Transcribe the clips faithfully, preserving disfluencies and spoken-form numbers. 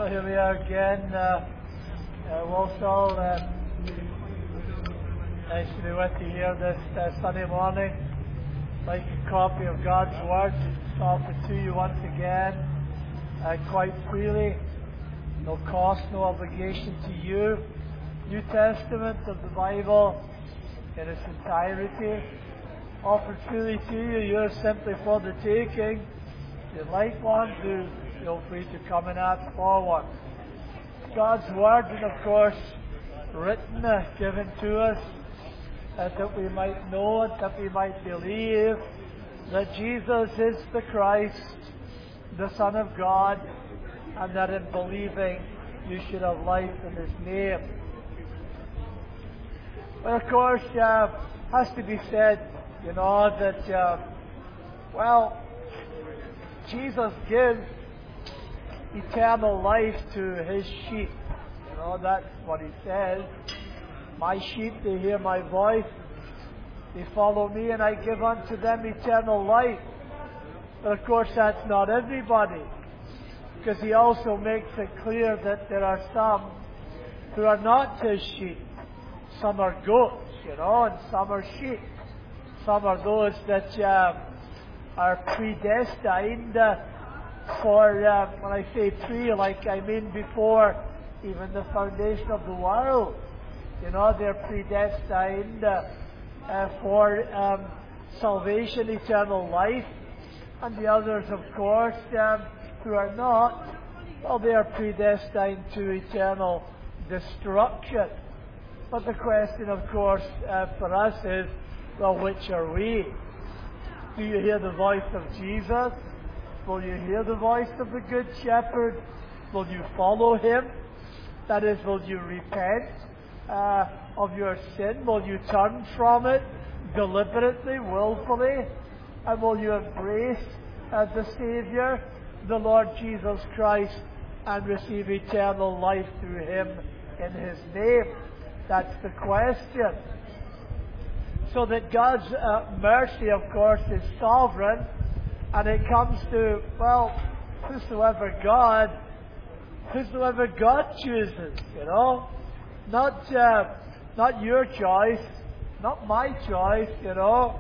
Well, here we are again. Uh, uh, Walsall, uh, nice to be with you here this uh, Sunday morning. Like a copy of God's Word, it's offered to you once again, uh, quite freely. No cost, no obligation to you. New Testament of the Bible in its entirety, offered freely to you. You're simply for the taking. If you'd like one, do feel free to come and ask for one. God's Word, and of course, written, uh, given to us, uh, that we might know it, that we might believe that Jesus is the Christ, the Son of God, and that in believing you should have life in His name. But of course, uh, has to be said, you know, that, uh, well, Jesus gives eternal life to His sheep. You know, that's what He says. My sheep, they hear my voice. They follow me, and I give unto them eternal life. But of course, that's not everybody. Because He also makes it clear that there are some who are not His sheep. Some are goats, you know, and some are sheep. Some are those that uh, are predestined uh, for, uh, when I say pre, like I mean before even the foundation of the world. You know, they're predestined uh, uh, for um, salvation, eternal life. And the others, of course, um, who are not, well, they are predestined to eternal destruction. But the question, of course, uh, for us is, well, which are we? Do you hear the voice of Jesus? Will you hear the voice of the Good Shepherd? Will you follow Him? That is, will you repent uh, of your sin? Will you turn from it deliberately, willfully? And will you embrace uh, the Saviour, the Lord Jesus Christ, and receive eternal life through Him in His name? That's the question. So that God's uh, mercy, of course, is sovereign, and it comes to, well, whosoever God, whosoever God chooses, you know, not uh, not your choice, not my choice, you know.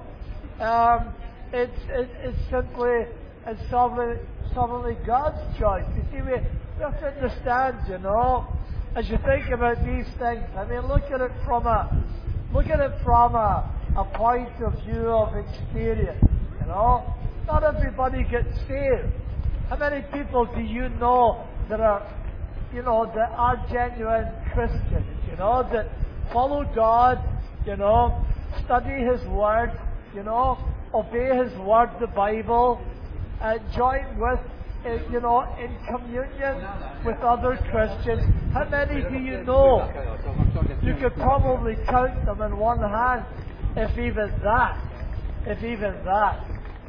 Um, it's it, it's simply and sovereignly, sovereignly God's choice. You see, we, we have to understand, you know, as you think about these things. I mean, look at it from a look at it from a, a point of view of experience. You know, not everybody gets saved. How many people do you know that are, you know, that are genuine Christians? You know, that follow God. You know, study His Word. You know, obey His Word, the Bible. Uh, join with, uh, you know, in communion with other Christians. How many do you know? You could probably count them in one hand, if even that. If even that.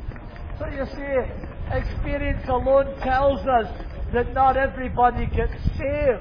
So you see, experience alone tells us that not everybody gets saved.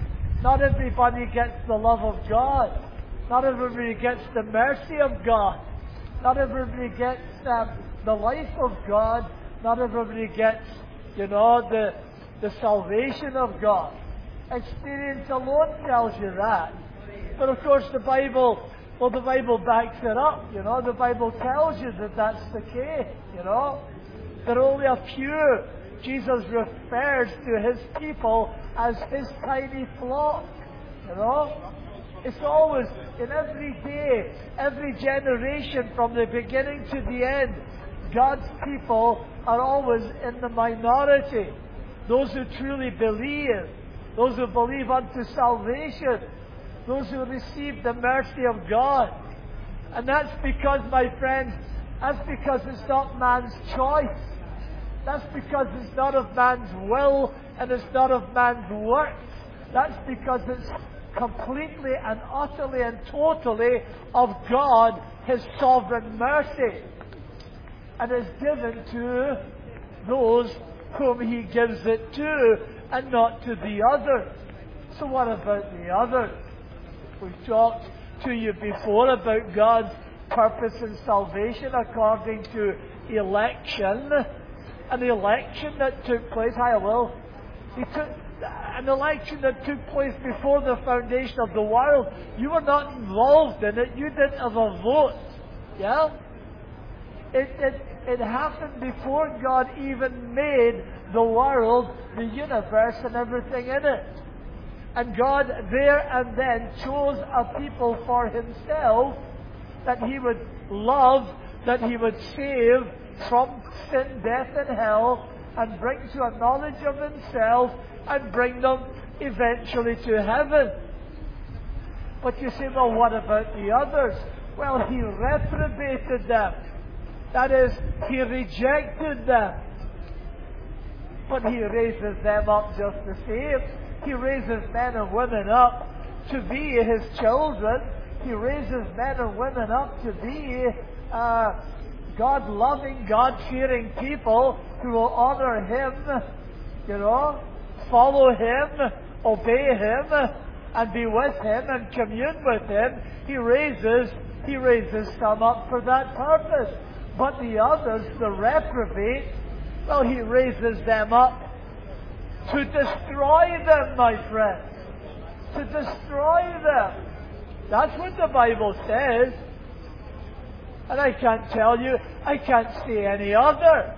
Not everybody gets the love of God. Not everybody gets the mercy of God. Not everybody gets um, the life of God. Not everybody gets, you know, the, the salvation of God. Experience alone tells you that. But of course the Bible, well, the Bible backs it up, you know. The Bible tells you that that's the case, you know. That only a few, Jesus refers to His people as His tiny flock, you know. It's always, in every day, every generation from the beginning to the end, God's people are always in the minority. Those who truly believe, those who believe unto salvation, those who receive the mercy of God. And that's because, my friends, that's because it's not man's choice. That's because it's not of man's will and it's not of man's works. That's because it's completely and utterly and totally of God, His sovereign mercy. And is given to those whom He gives it to, and not to the others. So what about the others? We've talked to you before about God's purpose in salvation according to election. An election that took place, I will. He took, an election that took place before the foundation of the world. You were not involved in it. You didn't have a vote. Yeah? It, it, it happened before God even made the world, the universe, and everything in it. And God there and then chose a people for Himself that He would love, that He would save from sin, death, and hell, and bring to a knowledge of Himself, and bring them eventually to heaven. But you say, well, what about the others? Well, He reprobated them. That is, He rejected them. But He raises them up just the same. He raises men and women up to be His children. He raises men and women up to be uh, God-loving, God-fearing people who will honor Him, you know, follow Him, obey Him, and be with Him and commune with Him. He raises, He raises some up for that purpose. But the others, the reprobate, well, He raises them up to destroy them, my friends. To destroy them. That's what the Bible says. And I can't tell you, I can't say any other.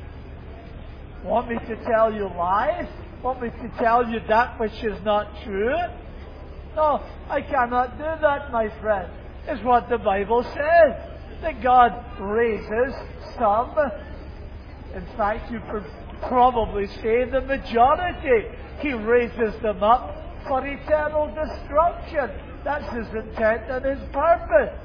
Want me to tell you lies? Want me to tell you that which is not true? No, I cannot do that, my friend. It's what the Bible says. That God raises some. In fact, you could probably say the majority. He raises them up for eternal destruction. That's His intent and His purpose.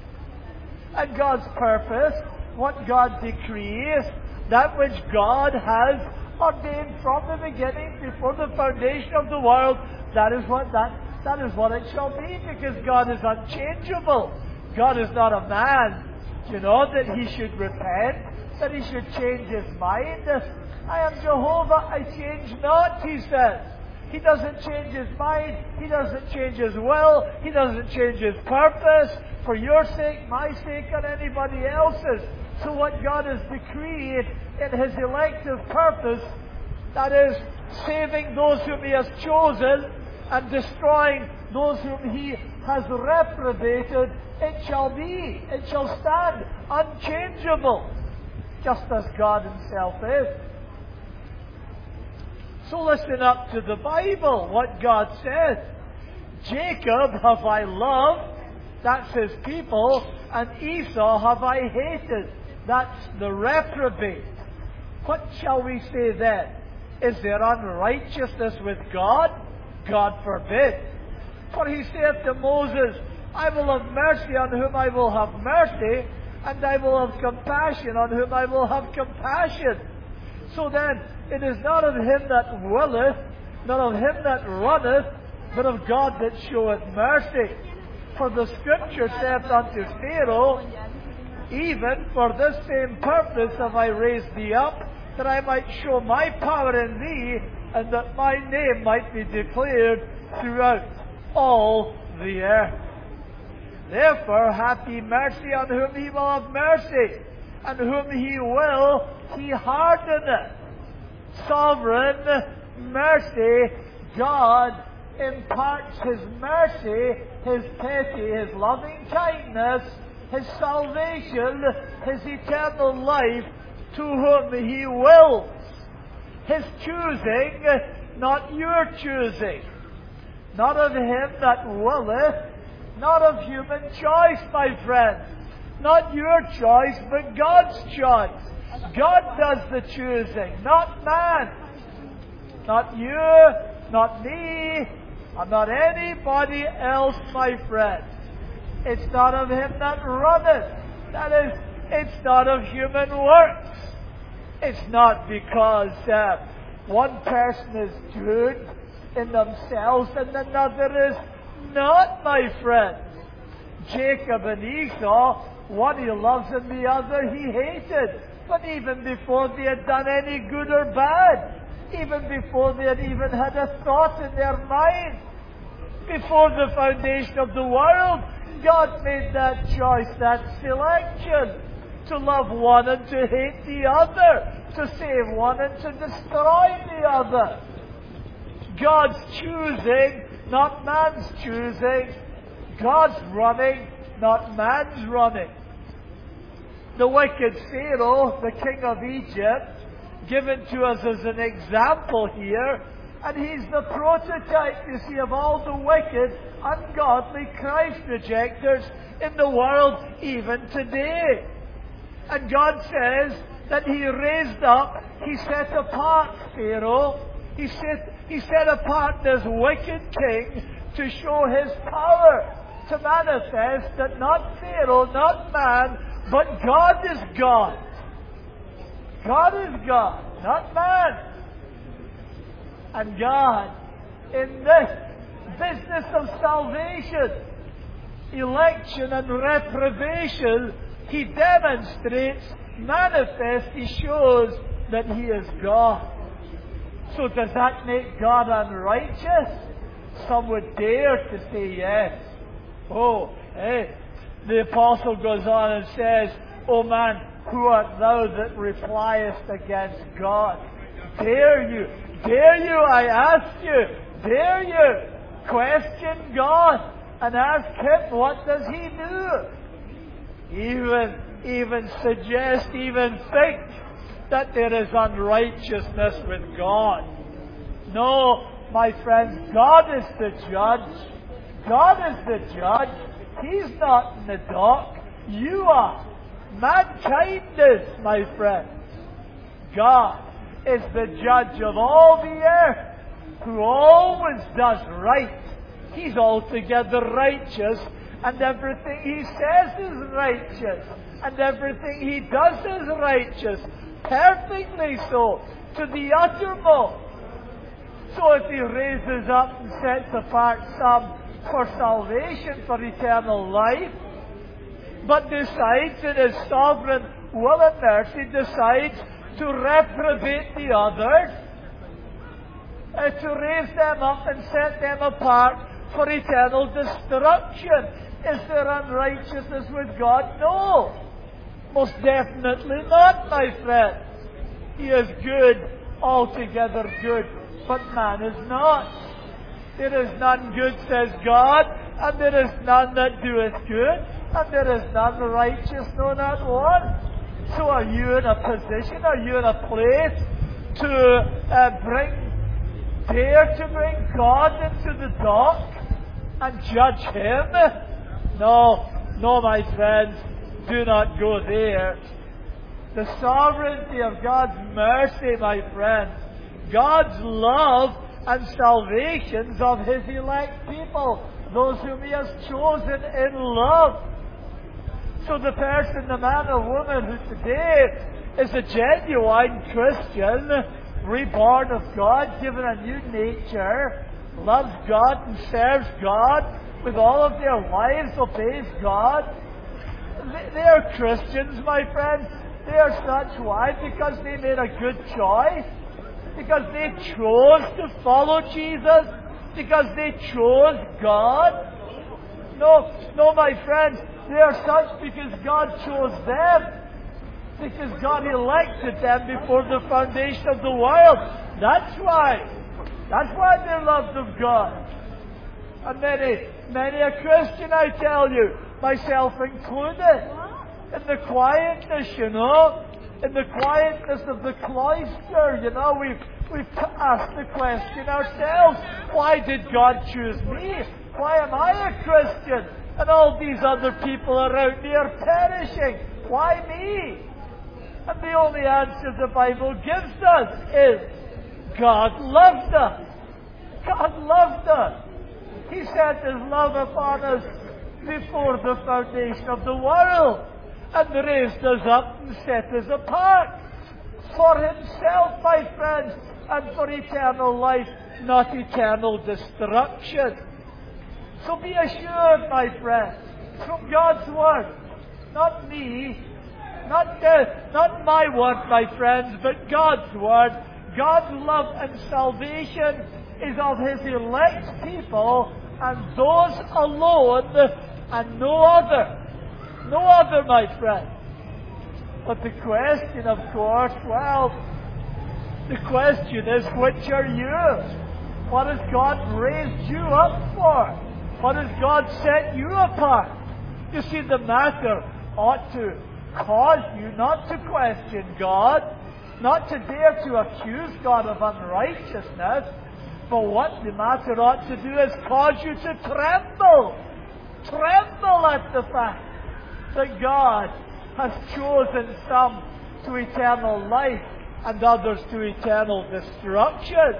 And God's purpose, what God decrees, that which God has ordained from the beginning, before the foundation of the world, that is what that that is what it shall be, because God is unchangeable. God is not a man, you know, that He should repent, that He should change His mind. I am Jehovah, I change not, He says. He doesn't change His mind. He doesn't change His will. He doesn't change His purpose for your sake, my sake, and anybody else's. So what God has decreed in His elective purpose, that is, saving those whom He has chosen and destroying those whom He has reprobated, it shall be, it shall stand unchangeable, just as God Himself is. So listen up to the Bible, what God says. Jacob have I loved, that's His people, and Esau have I hated, that's the reprobate. What shall we say then? Is there unrighteousness with God? God forbid. For He saith to Moses, I will have mercy on whom I will have mercy, and I will have compassion on whom I will have compassion. So then, it is not of him that willeth, not of him that runneth, but of God that showeth mercy. For the Scripture saith unto Pharaoh, even for this same purpose have I raised thee up, that I might show my power in thee, and that my name might be declared throughout all the earth. Therefore hath He mercy on whom He will have mercy, and whom He will He hardeneth. Sovereign mercy, God imparts His mercy, His pity, His loving kindness, His salvation, His eternal life to whom He wills. His choosing, not your choosing. Not of him that willeth, not of human choice, my friend. Not your choice, but God's choice. God does the choosing, not man. Not you, not me, and not anybody else, my friend. It's not of him that runneth. That is, it's not of human works. It's not because uh, one person is good in themselves and another is not, my friend. Jacob and Esau, one he loves and the other he hated. But even before they had done any good or bad, even before they had even had a thought in their mind, before the foundation of the world, God made that choice, that selection, to love one and to hate the other, to save one and to destroy the other. God's choosing, not man's choosing. God's running, not man's running. The wicked Pharaoh, the king of Egypt, given to us as an example here, and he's the prototype, you see, of all the wicked, ungodly Christ rejectors in the world even today. And God says that He raised up, He set apart Pharaoh, He set, he set apart this wicked king to show His power, to manifest that not Pharaoh, not man, but God is God. God is God, not man. And God, in this business of salvation, election and reprobation, He demonstrates, manifests, He shows that He is God. So does that make God unrighteous? Some would dare to say yes. Oh, eh? The apostle goes on and says, "O man, who art thou that repliest against God?" Dare you, dare you, I ask you, dare you question God and ask Him, what does He do? Even, even suggest, even think that there is unrighteousness with God. No, my friends, God is the judge. God is the judge. He's not in the dock. You are. Mankind is, my friends. God is the judge of all the earth, who always does right. He's altogether righteous, and everything He says is righteous, and everything He does is righteous, perfectly so, to the uttermost. So if He raises up and sets apart some for salvation, for eternal life, but decides in His sovereign will and mercy, decides to reprobate the others, uh, to raise them up and set them apart for eternal destruction. Is there unrighteousness with God? No. Most definitely not, my friends. He is good, altogether good, but man is not. There is none good, says God, and there is none that doeth good, and there is none righteous, no, not one. So are you in a position, are you in a place to uh, bring, dare to bring God into the dock and judge Him? No, no, my friends, do not go there. The sovereignty of God's mercy, my friends, God's love and salvations of His elect people, those whom He has chosen in love. So the person, the man or woman who today is a genuine Christian, reborn of God, given a new nature, loves God and serves God with all of their lives, obeys God, they are Christians, my friends. They are such. Why? Because they made a good choice. Because they chose to follow Jesus. Because they chose God. No, no, my friends. They are such because God chose them. Because God elected them before the foundation of the world. That's why. That's why they're loved of God. And many, many a Christian, I tell you, myself included, in the quietness, you know, in the quietness of the cloister, you know, we've, we've asked the question ourselves, why did God choose me? Why am I a Christian? And all these other people around me are perishing. Why me? And the only answer the Bible gives us is, God loved us. God loved us. He set His love upon us before the foundation of the world, and raised us up and set us apart for Himself, my friends, and for eternal life, not eternal destruction. So be assured, my friends, from God's Word, not me, not, uh, not my word, my friends, but God's Word, God's love and salvation is of His elect people, and those alone, and no other. No other, my friend. But the question, of course, well, the question is, which are you? What has God raised you up for? What has God set you apart? You see, the matter ought to cause you not to question God, not to dare to accuse God of unrighteousness, but what the matter ought to do is cause you to tremble. Tremble at the fact that God has chosen some to eternal life and others to eternal destruction.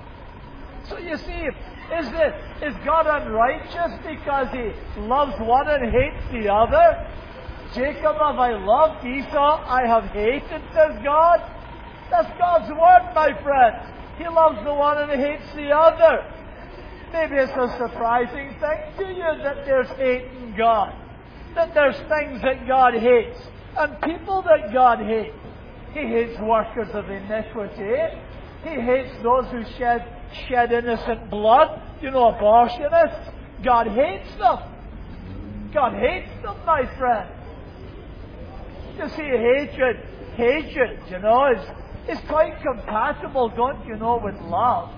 So you see, is it, is God unrighteous because He loves one and hates the other? Jacob have I loved, Esau I have hated, says God. That's God's word, my friend. He loves the one and hates the other. Maybe it's a surprising thing to you that there's hate in God, that there's things that God hates, and people that God hates. He hates workers of iniquity. He hates those who shed, shed innocent blood. You know, abortionists. God hates them. God hates them, my friend. You see, hatred, hatred, you know, is, is quite compatible, don't you know, with love.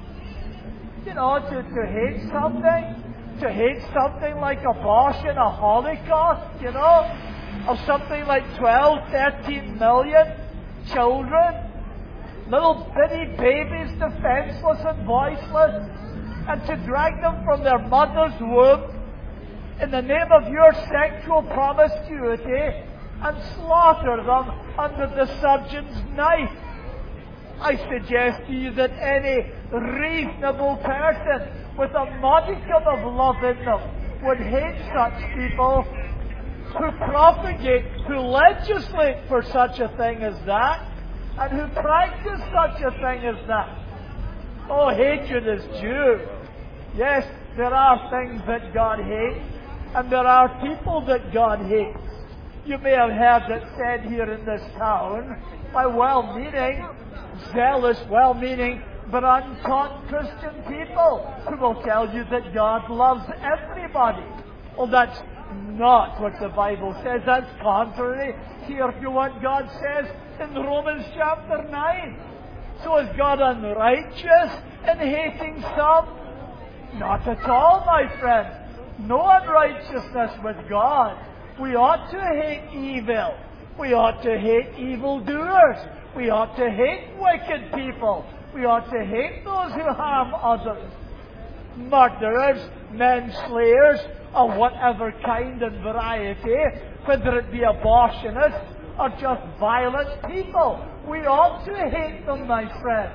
You know, to, to hate something, to hate something like abortion, a Holocaust, you know, of something like twelve, thirteen million children, little bitty babies, defenseless and voiceless, and to drag them from their mother's womb in the name of your sexual promiscuity and slaughter them under the surgeon's knife. I suggest to you that any reasonable person with a modicum of love in them would hate such people who propagate, who legislate for such a thing as that, and who practice such a thing as that. Oh, hatred is due. Yes, there are things that God hates, and there are people that God hates. You may have heard it said here in this town by well-meaning, zealous, well-meaning, but untaught Christian people who will tell you that God loves everybody. Well, that's not what the Bible says. That's contrary here to what God says in Romans chapter nine. So is God unrighteous in hating some? Not at all, my friend. No unrighteousness with God. We ought to hate evil. We ought to hate evildoers. We ought to hate wicked people. We ought to hate those who harm others. Murderers, men-slayers, of whatever kind and variety, whether it be abortionists or just violent people. We ought to hate them, my friend.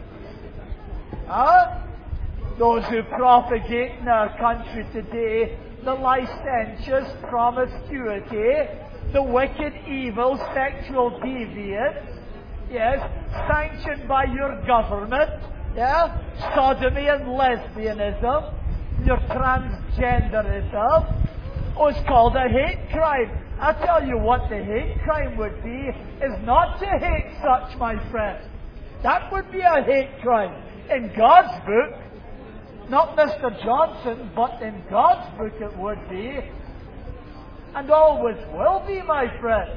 Huh? Those who propagate in our country today the licentious promiscuity, the wicked, evil, sexual deviance, yes, sanctioned by your government, yeah, sodomy and lesbianism, your transgenderism, oh, it's called a hate crime. I tell you what the hate crime would be, is not to hate such, my friend. That would be a hate crime. In God's book, not Mister Johnson, but in God's book it would be, and always will be, my friend.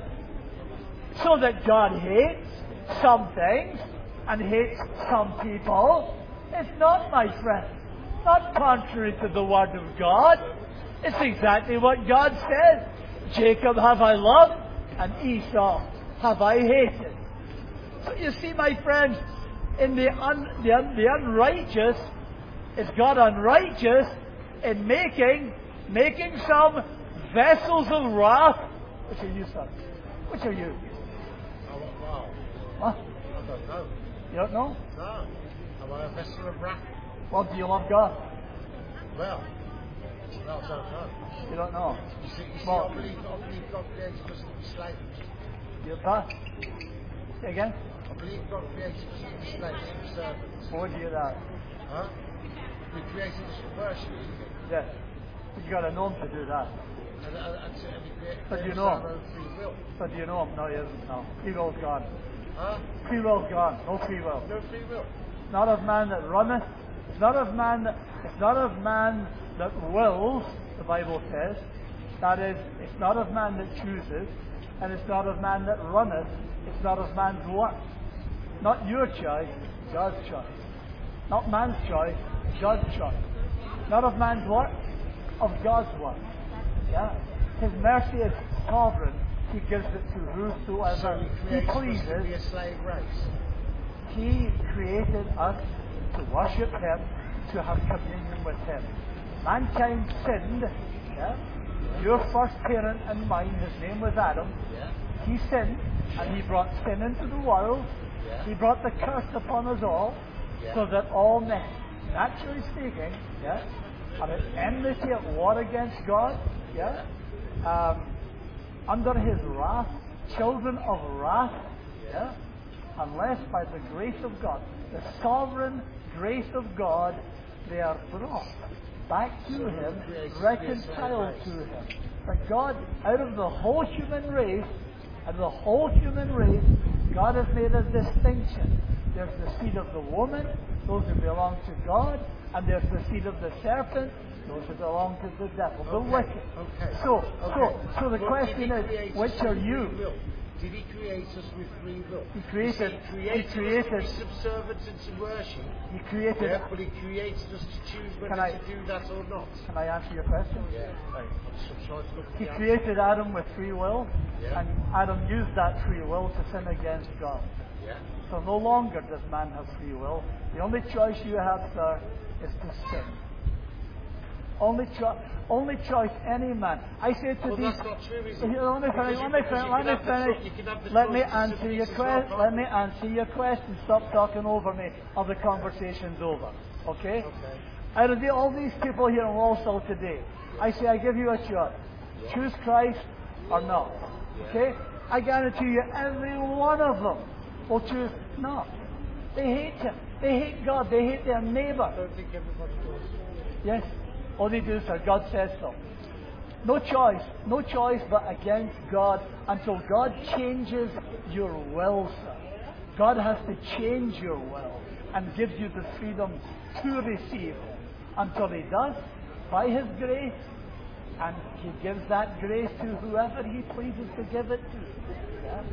So that God hates some things and hates some people, it's not, my friend, not contrary to the Word of God. It's exactly what God said. Jacob have I loved, and Esau have I hated. So you see, my friends, in the, un, the, un, the unrighteous, is God unrighteous in making making some vessels of wrath? Which are you, son? Which are you? Oh, wow. What? I don't know. You don't know? No. Am I a vessel of wrath? Well, do you love God? Well, no, I don't know. You don't know? You see, you see Well, I, believe, I believe God created us to be slaves. You huh? Say again? I believe God created us to be slaves, to be servants. What would you that? Huh? He created us for worship, isn't he? Yes. But you got to know Him to do that. And, and, and, and he created But you us know our Him. own free will. But do you know Him? No, He isn't. No. Free will's gone. Huh? Free will's gone. No free will. No free will. Not of man that runneth. It's not of man that, it's not of man that wills, the Bible says. That is, it's not of man that chooses, and it's not of man that runneth. It's not of man's work. Not your choice, God's choice. Not man's choice, God's choice. Not of man's work, of God's work. Yeah? His mercy is sovereign. He gives it to whosoever So he He created us to pleases. be a slave race. He created us to worship Him, to have communion with Him. Mankind sinned. Yeah? Your first parent and mine, his name was Adam. Yeah. He sinned, and he brought sin into the world. Yeah. He brought the curse upon us all, Yeah. so that all men, naturally speaking, yeah, are at enmity, at war against God, yeah, um, under His wrath, children of wrath, yeah, unless by the grace of God, the sovereign grace of God, they are brought back to So Him, He creates reconciled this to race. Him. But God, out of the whole human race, and the whole human race, God has made a distinction. There's the seed of the woman, those who belong to God, and there's the seed of the serpent, those who belong to the devil, the Okay, wicked. okay, So, okay. so, so the But question did he is, create us which with are free you? will? Did He create us with free will? He created- You see, he He created, created- us to be subservient and to worship. He created. Yeah, but He created us to choose whether Can I- to do that or not. Can I answer your question? Yeah. Right. I'm just trying to look at He the answer. created Adam with free will, Yeah. and Adam used that free will to sin against God. Yeah. So no longer does man have free will. The only choice you have, sir, is to sin. Only, cho- only choice any man. I say to Well, these. that's not true, is it? Here, let me Because finish. you- Let me because finish. you Let can me have the cho- finish. you can have the Let me choice to answer submit your as well, question. can't Let you? me answer your question. Stop talking over me, or the conversation's over. Okay? Okay. Out of the, all these people here in Walsall today, I say I give you a choice. Yeah. Choose Christ or not. Yeah. Okay? I guarantee you, every one of them will choose not. They hate Him. They hate God. They hate their neighbour. I don't think everybody does. Yes. All they do, sir, God says so. No choice. No choice but against God until God changes your will, sir. God has to change your will and gives you the freedom to receive Him. Until He does, by His grace, and He gives that grace to whoever He pleases to give it to. Yeah?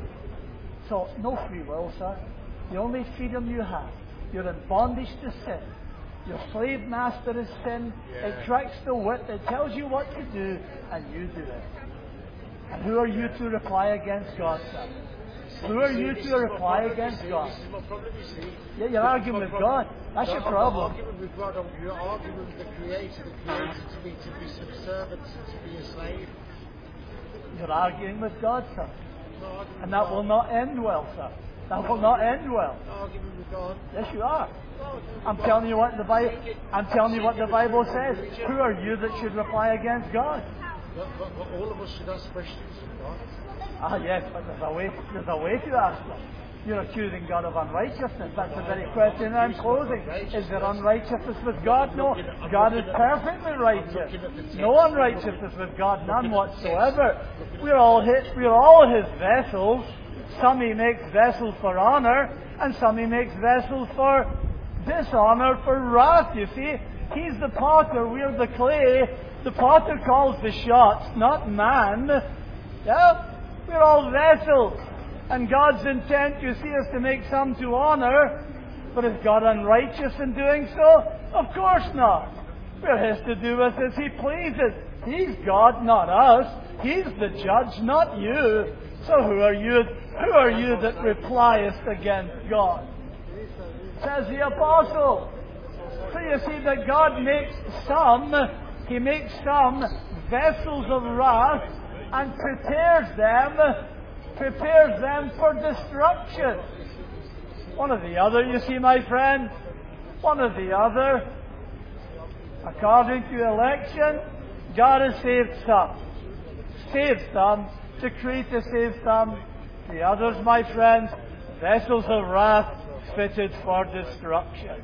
So, no free will, sir. The only freedom you have, you're in bondage to sin. Your slave master is sin. Yeah. It cracks the whip. It tells you what to do, and you do it. And who are you to reply against God, sir? Who are you This to is my reply problem, you against see. God? This is my problem, you see. Yeah, you're arguing My with problem- God. That's No, your I'm problem. not arguing with God. I'm- You're arguing with the Creator. The Creator to be to be subservient and to be a slave. You're arguing with God, sir. I'm not arguing And with that God. will not end well, sir. That will not end well. I'm not arguing with God. Yes, you are. No, I'm telling you what the Bible. I'm telling you what the Bible says. Who are you that should reply against God? But, but, but all of us should ask questions of God. Ah, yes, but there's a way. There's a way to ask them. You're accusing God of unrighteousness. That's the very question I'm posing. Is there unrighteousness with God? No. God is perfectly righteous. No unrighteousness with God, none whatsoever. We're all His, we're all His vessels. Some He makes vessels for honor, and some He makes vessels for dishonor, for wrath. You see, He's the potter. We're the clay. The potter calls the shots, not man. Yeah, we're all vessels. And God's intent, you see, is to make some to honor. But is God unrighteous in doing so? Of course not. We're His to do with as He pleases. He's God, not us. He's the judge, not you. So who are you? Who are you that repliest against God? Says the apostle. So you see that God makes some, He makes some vessels of wrath and prepares them prepares them for destruction. One or the other, you see, my friend. One or the other. According to election, God has saved some. Saved some. Decreed to save some. The others, my friends, vessels of wrath fitted for destruction.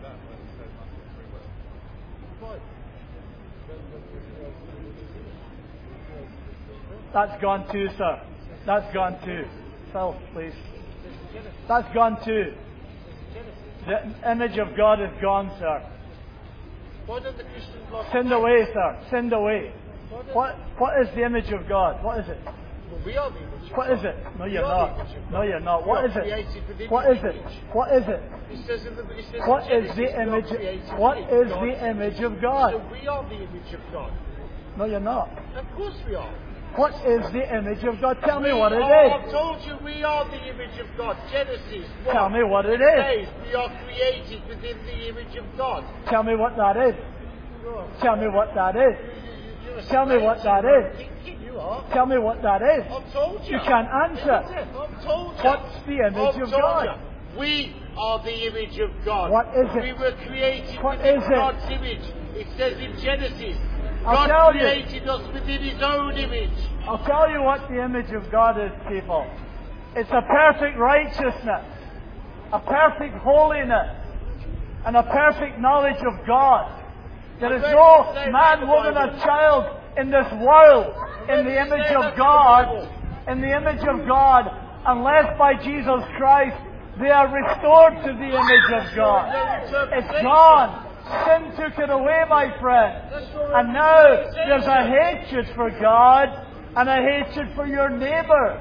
That's gone too, sir. That's gone too. Phil, please. That's gone too. The image of God is gone, sir. Why don't the Christians like Sinned away, sir. Sinned away. What What is the image of God? What is it? Well, we are the image of What God. is it? No, We you're are the not. image of God. No, you're not. We What are is it? created within What His is it? image. What is it? It says in the, it says What in is Genesis, the we are image? created What in is God's the image of God? So we are the image of God. No, you're not. Of course we are. What is the image of God? Tell me We what it are, is. I've told you we are the image of God. Genesis one. Tell me what it is. Says we are created within the image of God. Tell me what that is. Tell me what that is. You're a Tell me what that you're is. thinking, you are. Tell me what that is. I've told you. You can't answer. I've told you. What's the image I've of told God? you. We are the image of God. What is it? We were created What within is it? God's image. It says in Genesis, I'll God tell you. created us within His own image. I'll tell you what the image of God is, people. It's a perfect righteousness, a perfect holiness, and a perfect knowledge of God. There is no man, woman, or child in this world in the image of God, in the image of God, unless by Jesus Christ they are restored to the image of God. It's gone. Sin took it away, my friend. And now there's a hatred for God and a hatred for your neighbour.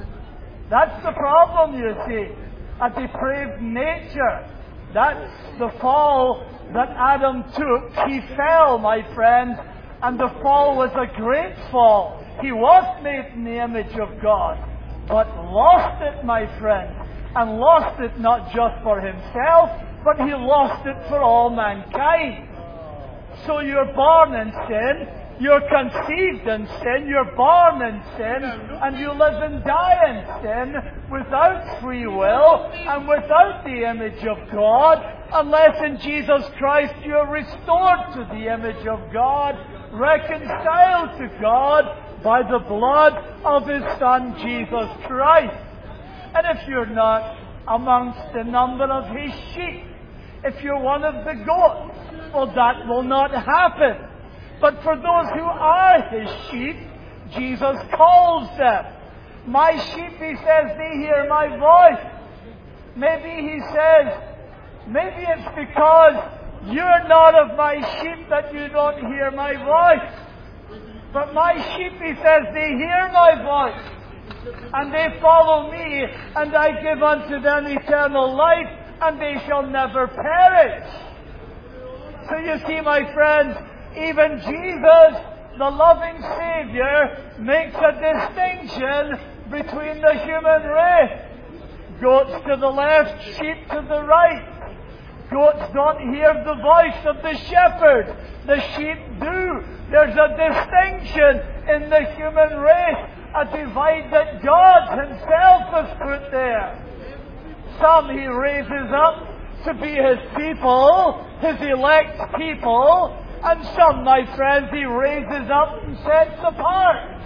That's the problem, you see. A depraved nature. That's the fall that Adam took. He fell, my friend, and the fall was a great fall. He was made in the image of God, but lost it, my friend, and lost it not just for himself, but he lost it for all mankind. So you're born in sin, you're conceived in sin, you're born in sin, and you live and die in sin without free will and without the image of God, unless in Jesus Christ you're restored to the image of God, reconciled to God by the blood of His Son Jesus Christ. And if you're not amongst the number of His sheep, if you're one of the goats, well, that will not happen. But for those who are His sheep, Jesus calls them. My sheep, He says, they hear my voice. Maybe He says, maybe it's because you're not of my sheep that you don't hear my voice. But my sheep, He says, they hear my voice. And they follow me, and I give unto them eternal life, and they shall never perish. So you see, my friends, even Jesus, the loving Saviour, makes a distinction between the human race. Goats to the left, sheep to the right. Goats don't hear the voice of the shepherd. The sheep do. There's a distinction in the human race, a divide that God Himself has put there. Some He raises up to be His people, His elect people, and some, my friends, He raises up and sets apart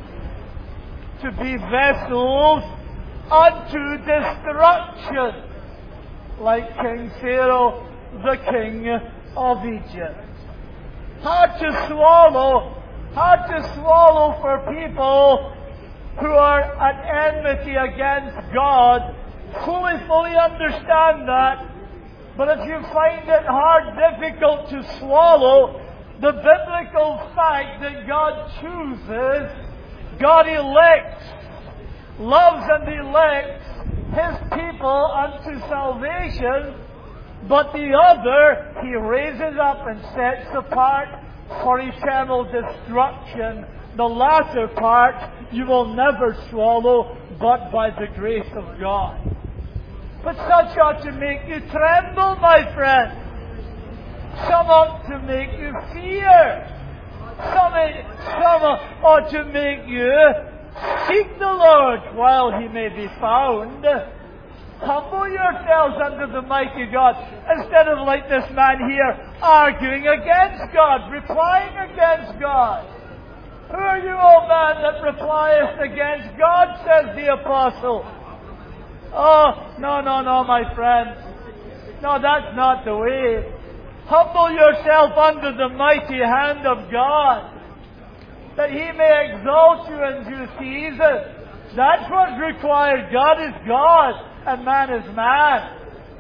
to be vessels unto destruction, like King Pharaoh, the king of Egypt. Hard to swallow, hard to swallow for people who are at enmity against God. Fully, fully understand that. But if you find it hard, difficult to swallow, the biblical fact that God chooses, God elects, loves and elects His people unto salvation, but the other He raises up and sets apart for eternal destruction. The latter part you will never swallow but by the grace of God. But such ought to make you tremble, my friend. Some ought to make you fear. Some, some ought to make you seek the Lord while He may be found. Humble yourselves under the mighty God, instead of like this man here, arguing against God, replying against God. Who are you, O man, that repliest against God, says the apostle. Oh, no, no, no, my friend. No, that's not the way. Humble yourself under the mighty hand of God, that He may exalt you in due season. That's what's required. God is God, and man is man.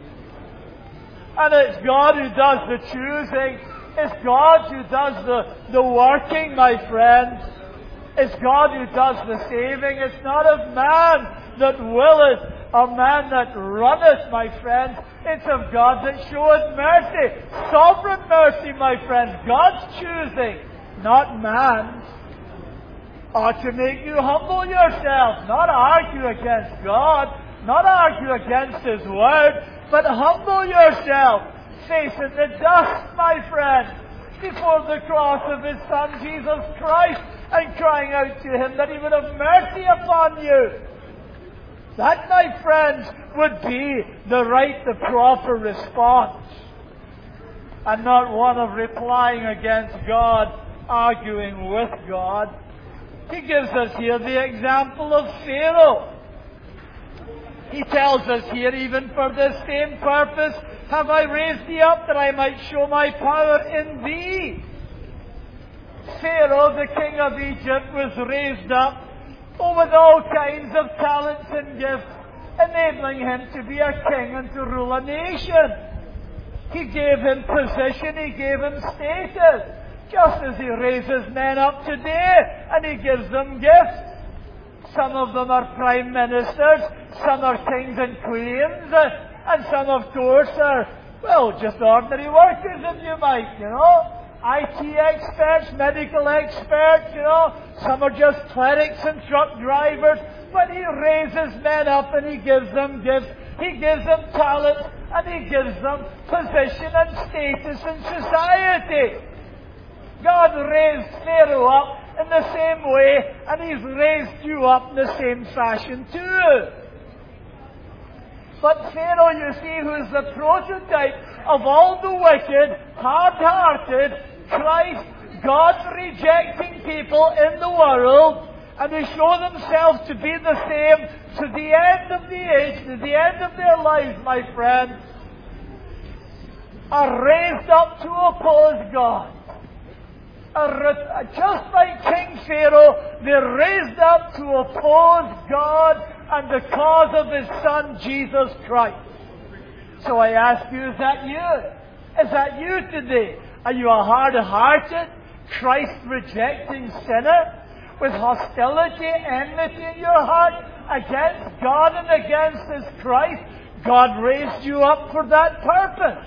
And it's God who does the choosing. It's God who does the, the working, my friends. It's God who does the saving. It's not of man that willeth, or man that runneth, my friends. It's of God that showeth mercy. Sovereign mercy, my friends. God's choosing, not man's. Ought to make you humble yourself, not argue against God, not argue against His Word, but humble yourself, facing the dust, my friend, before the cross of His Son Jesus Christ, and crying out to Him that He would have mercy upon you. That, my friends, would be the right, the proper response, and not one of replying against God, arguing with God. He gives us here the example of Pharaoh. He tells us here, even for this same purpose, have I raised thee up that I might show my power in thee. Pharaoh, the king of Egypt, was raised up oh, with all kinds of talents and gifts, enabling him to be a king and to rule a nation. He gave him position, he gave him status, just as He raises men up today and He gives them gifts. Some of them are prime ministers, some are kings and queens, and some, of course, are, well, just ordinary workers, if you might, you know. I T experts, medical experts, you know. Some are just clerics and truck drivers. But He raises men up and He gives them gifts. He gives them talent and He gives them position and status in society. God raised Pharaoh up in the same way, and He's raised you up in the same fashion too. But Pharaoh, you see, who is the prototype of all the wicked, hard-hearted, Christ, God-rejecting people in the world, and who show themselves to be the same to the end of the age, to the end of their lives, my friends, are raised up to oppose God. Just like King Pharaoh, they're raised up to oppose God and the cause of His Son, Jesus Christ. So I ask you, is that you? Is that you today? Are you a hard-hearted, Christ-rejecting sinner with hostility, enmity in your heart against God and against His Christ? God raised you up for that purpose.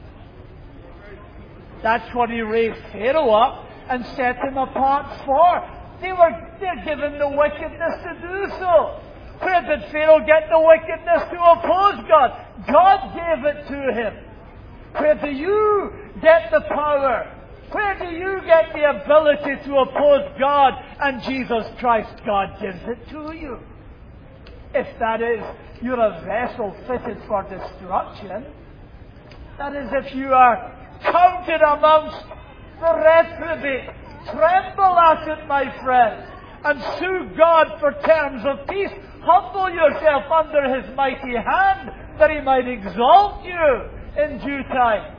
That's what He raised Pharaoh up and set him apart for. They were they're given the wickedness to do so. Where did Pharaoh get the wickedness to oppose God? God gave it to him. Where do you get the power? Where do you get the ability to oppose God and Jesus Christ? God gives it to you. If that is, you're a vessel fitted for destruction. That is, if you are counted amongst the reprobate, tremble at it, my friend, and sue God for terms of peace. Humble yourself under His mighty hand, that He might exalt you in due time.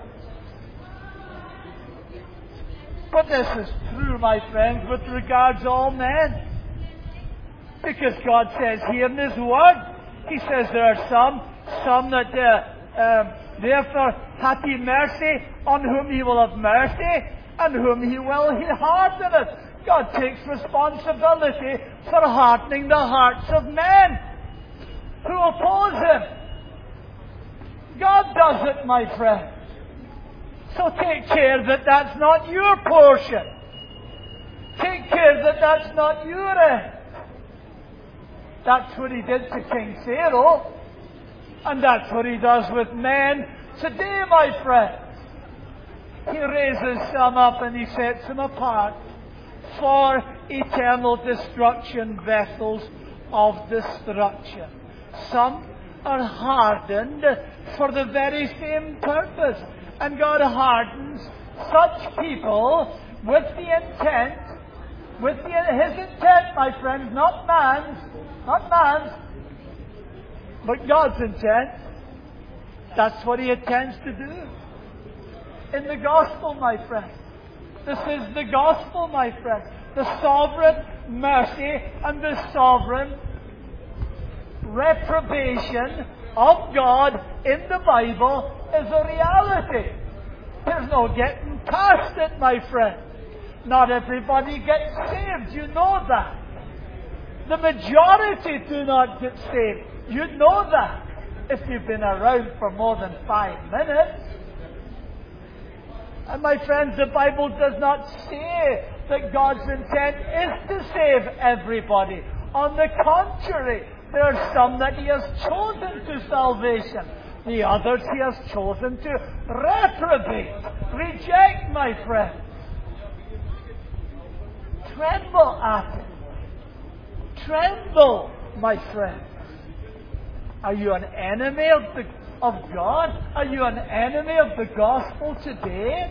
But this is true, my friends, with regards to all men. Because God says here in His Word, He says there are some, some that uh, um, therefore hath He mercy on whom He will have mercy, and whom He will He hardeneth. God takes responsibility for hardening the hearts of men who oppose Him. God does it, my friend. So take care that that's not your portion. Take care that that's not your end. That's what He did to King Pharaoh. And that's what He does with men today, my friend. He raises some up and He sets them apart for eternal destruction, vessels of destruction. Some are hardened for the very same purpose. And God hardens such people with the intent, with the, His intent, my friends, not man's, not man's, but God's intent. That's what He intends to do. In the gospel, my friend. This is the gospel, my friend. The sovereign mercy and the sovereign reprobation of God in the Bible is a reality. There's no getting past it, my friend. not everybody gets saved. You know that. The majority do not get saved. You know that if you've been around for more than five minutes. And my friends, the Bible does not say that God's intent is to save everybody. On the contrary, there are some that He has chosen to salvation. The others He has chosen to reprobate, reject, my friends. Tremble at it. Tremble, my friends. Are you an enemy of the of God? Are you an enemy of the gospel today?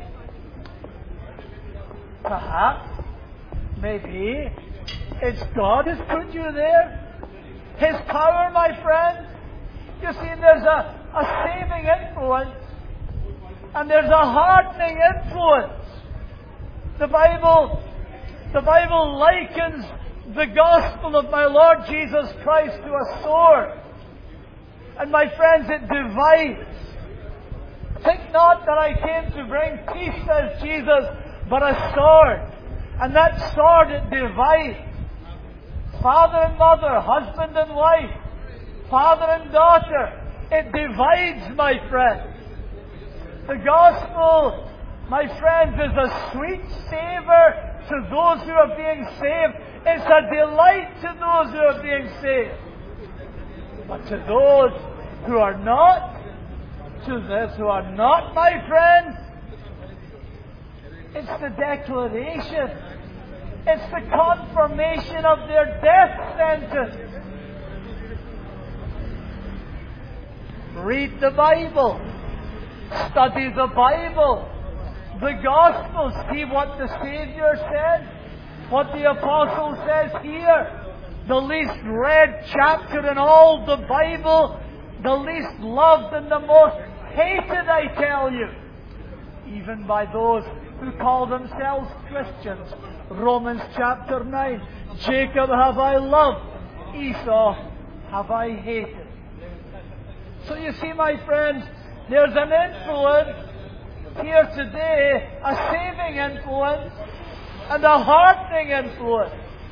Perhaps, maybe, it's God who's put you there. His power, my friends. You see, there's a, a saving influence and there's a hardening influence. The Bible, the Bible likens the gospel of my Lord Jesus Christ to a sword. And my friends, it divides. Think not that I came to bring peace, says Jesus, but a sword. And that sword, it divides. Father and mother, husband and wife, father and daughter. It divides, my friends. The gospel, my friends, is a sweet savor to those who are being saved. It's a delight to those who are being saved. But to those who are not, to those who are not, my friends, it's the declaration. It's the confirmation of their death sentence. Read the Bible. Study the Bible. The Gospels. See what the Savior said. What the Apostle says here. The least read chapter in all the Bible. The least loved and the most hated, I tell you. Even by those who call themselves Christians. Romans chapter nine. Jacob have I loved, Esau have I hated. So you see, my friends, there's an influence here today, a saving influence and a hardening influence.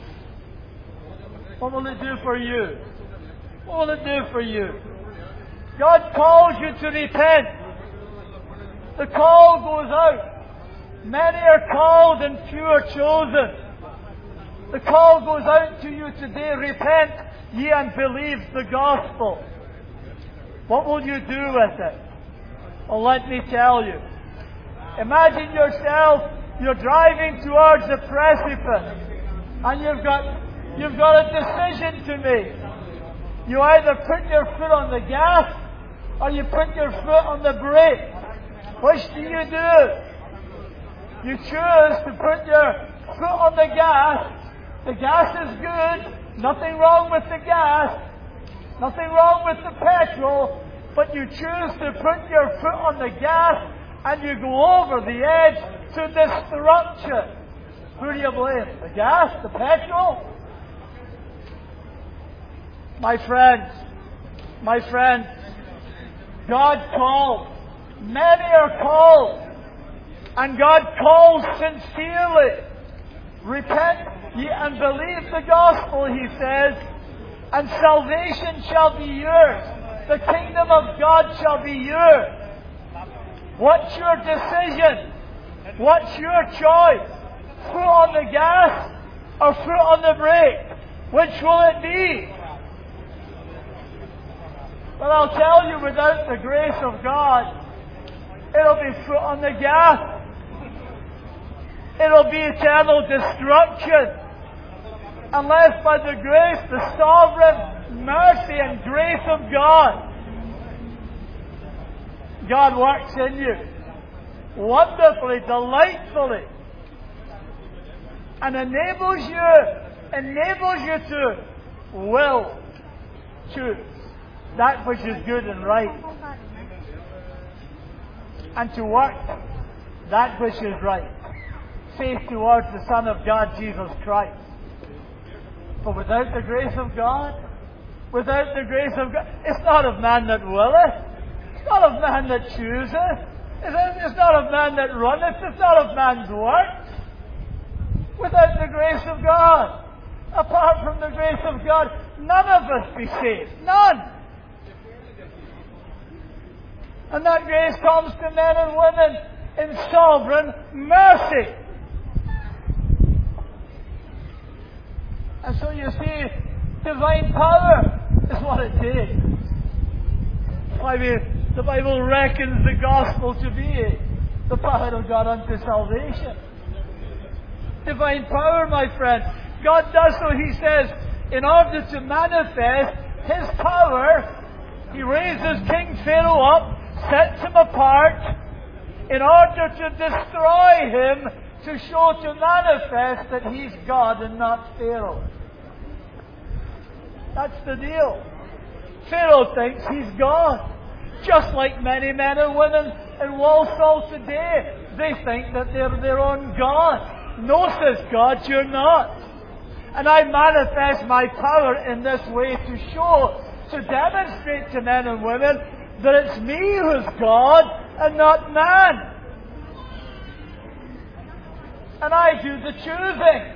What will it do for you? What will it do for you? God calls you to repent. The call goes out. Many are called and few are chosen. The call goes out to you today. Repent ye and believe the gospel. What will you do with it? Well, let me tell you. Imagine yourself, you're driving towards a precipice and you've got, you've got a decision to make. You either put your foot on the gas or you put your foot on the brake. Which do you do? You choose to put your foot on the gas. The gas is good. Nothing wrong with the gas. Nothing wrong with the petrol. But you choose to put your foot on the gas and you go over the edge to destruction. Who do you blame? The gas? The petrol? My friends, my friends, God calls. Many are called. And God calls sincerely. Repent ye and believe the gospel, He says, and salvation shall be yours. The kingdom of God shall be yours. What's your decision? What's your choice? Foot on the gas or foot on the brake? Which will it be? Well, I'll tell you, without the grace of God, it'll be foot on the gas. It'll be eternal destruction. Unless by the grace, the sovereign mercy and grace of God, God works in you wonderfully, delightfully, and enables you, enables you to will choose that which is good and right, and to work that which is right. Faith towards the Son of God, Jesus Christ. But without the grace of God, without the grace of God, it's not of man that willeth, it's not of man that chooseth, it's not of man that runneth, it's not of man's works. Without the grace of God, apart from the grace of God, none of us be saved. None. And that grace comes to men and women in sovereign mercy. And so you see, divine power is what it takes. Why we, the Bible reckons the gospel to be the power of God unto salvation. Divine power, my friend. God does so, He says, in order to manifest His power. He raises King Pharaoh up, sets him apart, in order to destroy him, to show, to manifest that he's God and not Pharaoh. That's the deal. Pharaoh thinks he's God. Just like many men and women in Walsall today. They think that they're their own God. No, says God, you're not. And I manifest my power in this way to show, to demonstrate to men and women that it's me who's God and not man. And I do the choosing.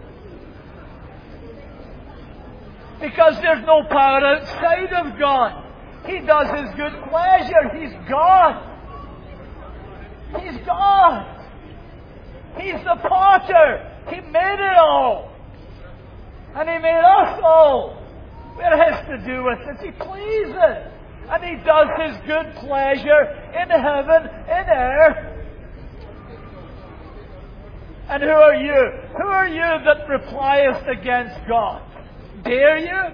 Because there's no power outside of God. He does His good pleasure. He's God. He's God. He's the potter. He made it all. And He made us all. We're His to do with it. He pleases. And He does His good pleasure in heaven, in earth. And who are you? Who are you that repliest against God? Dare you?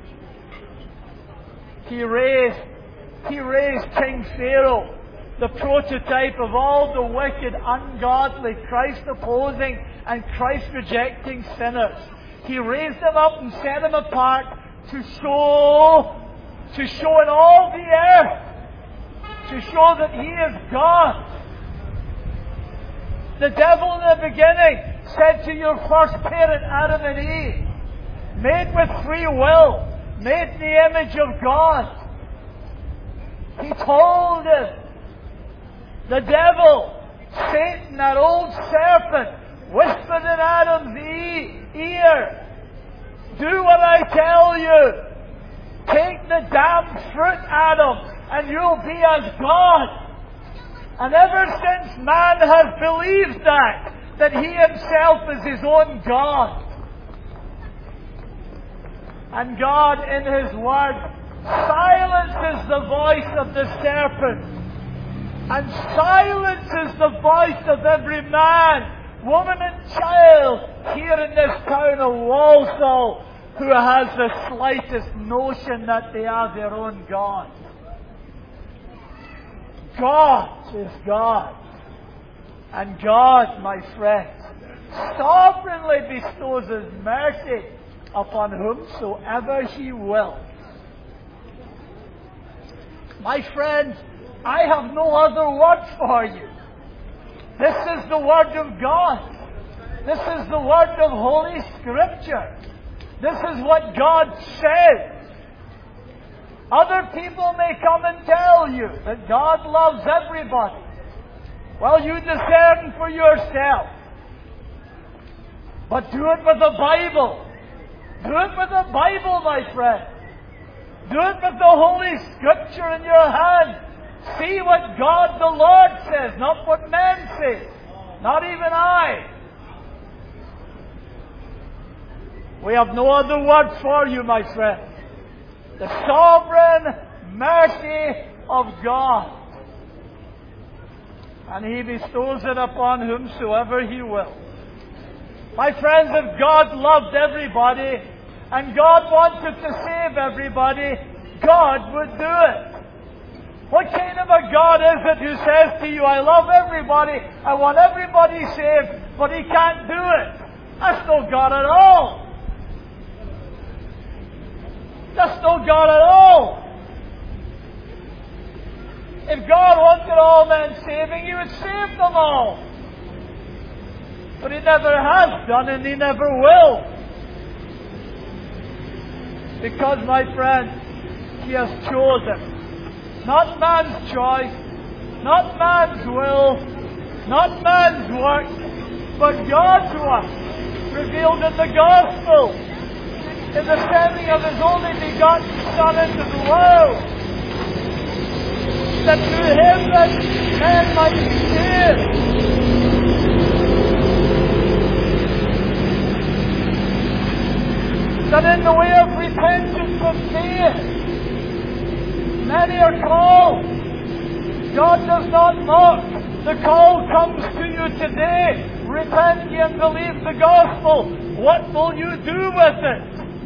He raised, he raised King Pharaoh, the prototype of all the wicked, ungodly, Christ-opposing and Christ-rejecting sinners. He raised them up and set them apart to show, to show in all the earth, to show that He is God. The devil in the beginning said to your first parent, Adam and Eve, made with free will, made in the image of God. He told him, the devil, Satan, that old serpent, whispered in Adam's e- ear, do what I tell you. Take the damn fruit, Adam, and you'll be as God. And ever since man has believed that, that he himself is his own God. And God, in His Word, silences the voice of the serpent and silences the voice of every man, woman and child here in this town of Walsall who has the slightest notion that they are their own God. God is God. And God, my friends, sovereignly bestows His mercy upon whomsoever He will. My friends, I have no other word for you. This is the Word of God. This is the Word of Holy Scripture. This is what God says. Other people may come and tell you that God loves everybody. Well, you discern for yourself. But do it with the Bible. Do it with the Bible, my friend. Do it with the Holy Scripture in your hand. See what God the Lord says, not what men say. Not even I. We have no other word for you, my friend. The sovereign mercy of God. And He bestows it upon whomsoever He will. My friends, if God loved everybody, and God wanted to save everybody, God would do it. What kind of a God is it who says to you, I love everybody, I want everybody saved, but He can't do it? That's no God at all. That's no God at all. If God wanted all men saving, He would save them all. But He never has done, and He never will. Because, my friend, He has chosen. Not man's choice, not man's will, not man's work, but God's work. revealed in the gospel, in the sending of His only begotten Son into the world, that through Him that man might be saved. That in the way of repentance and faith, many are called. God does not mock. The call comes to you today. Repent ye and believe the gospel. What will you do with it?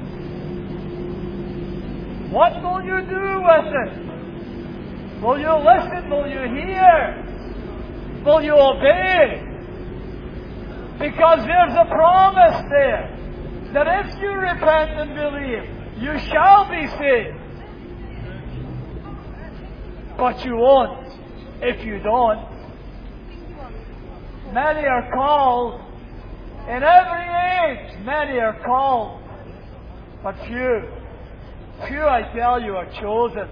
What will you do with it? Will you listen? Will you hear? Will you obey? Because there's a promise there that if you repent and believe, you shall be saved. But you won't if you don't. Many are called. In every age, many are called. But few, few, I tell you, are chosen.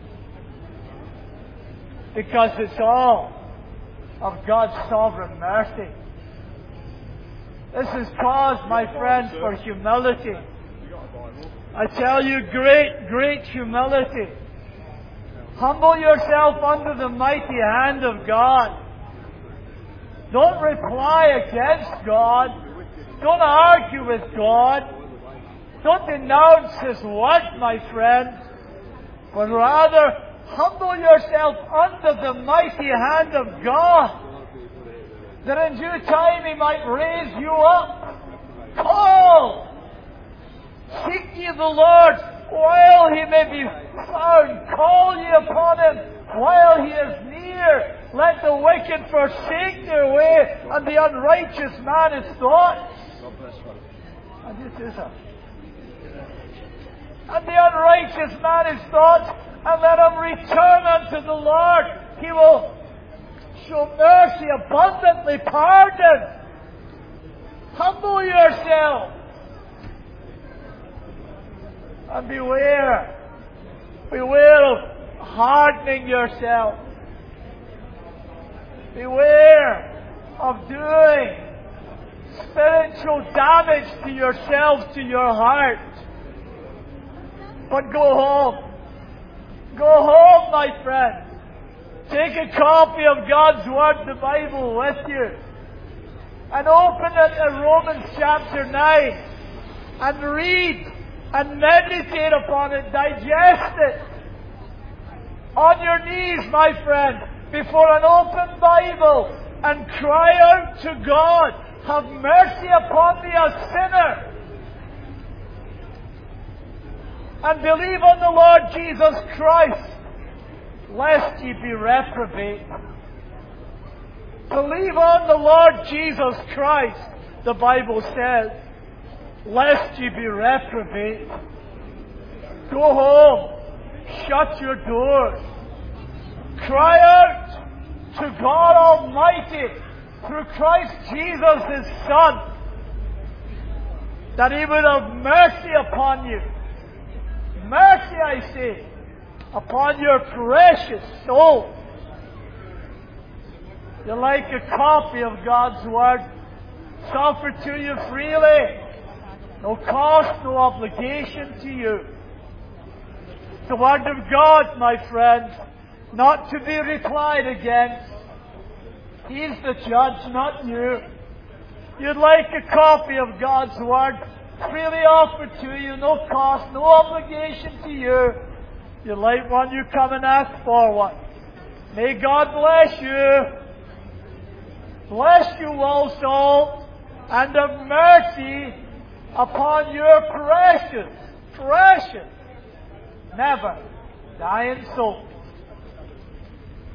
Because it's all of God's sovereign mercy. This is cause, my friends, for humility. I tell you, great, great humility. Humble yourself under the mighty hand of God. Don't reply against God. Don't argue with God. Don't denounce His word, my friend. But rather, humble yourself under the mighty hand of God, that in due time He might raise you up. Call! Seek ye the Lord while He may be found. Call ye upon Him while He is near. Let the wicked forsake their way, and the unrighteous man his thoughts. And this is it. And the unrighteous man his thoughts, and let him return unto the Lord. He will show mercy, abundantly pardon. Humble yourself. And beware. Beware of hardening yourself. Beware of doing spiritual damage to yourself, to your heart. But go home. Go home, my friend. Take a copy of God's Word, the Bible, with you. And open it in Romans chapter nine. And read and meditate upon it. Digest it. On your knees, my friend, before an open Bible. And cry out to God. Have mercy upon me, a sinner. And believe on the Lord Jesus Christ, lest ye be reprobate. Believe on the Lord Jesus Christ, the Bible says, lest ye be reprobate. Go home. Shut your doors. Cry out to God Almighty through Christ Jesus, His Son, that He would have mercy upon you. Mercy, I say, upon your precious soul. You like a copy of God's Word? It's offered to you freely. No cost, no obligation to you. The Word of God, my friend, not to be replied against. He's the judge, not you. You'd like a copy of God's Word? Freely offered to you, no cost, no obligation to you. You like one, you come and ask for one. May God bless you. Bless you also, and have mercy upon your precious, precious, never dying soul.